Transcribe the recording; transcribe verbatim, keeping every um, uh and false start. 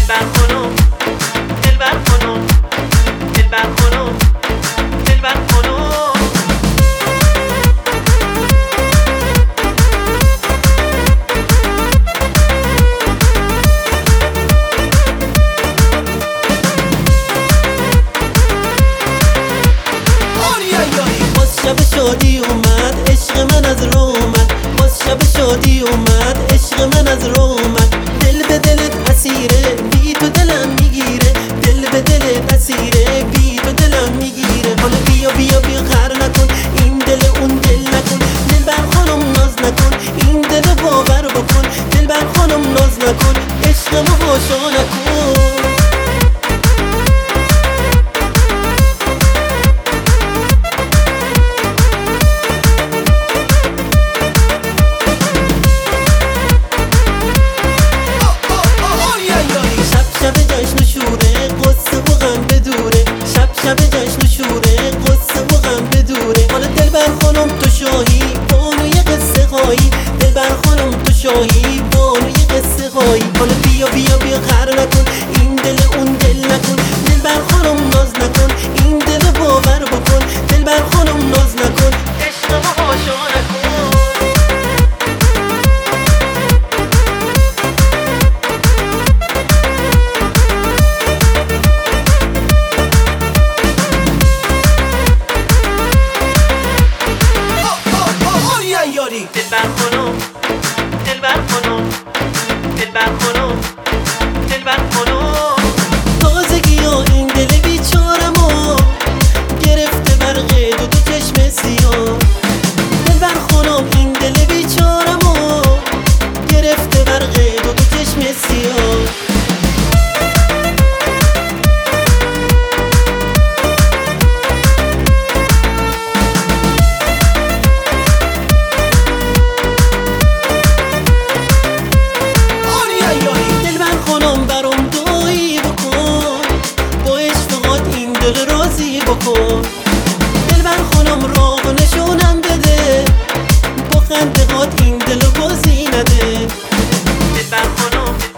دلبر خانم دلبر خانم دلبر خانم دلبر خانم شب شادی اومد عشق من از رو اومد باز شب شادی اومد عشق من از رو اومد دل به دلت اسیره بی تو دلم میگیره دل به دلت اسیره بی تو دلم میگیره حالا بیا بیا بیا خر نکن این دل اون دل نکن دلبر خانم ناز نکن این دل باور بکن دلبر خانم ناز نکن عشقمو هاشا نکن شب جشن و شوره قصه و غم بدوره شب شب جشن و شوره قصه و غم بدوره حالا دلبر خانم تو شاهی بانوی قصه خواهی دلبر خانم تو شاهی بانوی قصه خواهی حالا بیا بیا بیا خر نکن این دل اون دل نکن دلبر خانم ناز نکن این دل باور بکن دلبر خانم ناز نکن عشقمو هاشا نکن دلبر خانم دلبر خانم دلبر خانم دلبر خانم تازگی ها این دل بیچارمو گرفته برق دو دو چشم سیاه دلبر خانم این دل بیچارمو گرفته برق دو دو چشم سیاه برام دعایی بکن با اشتاقات این دل راضی بکن دلبر خانم راه نشونم بده با خندقات این دل بازی نده دلبر خانم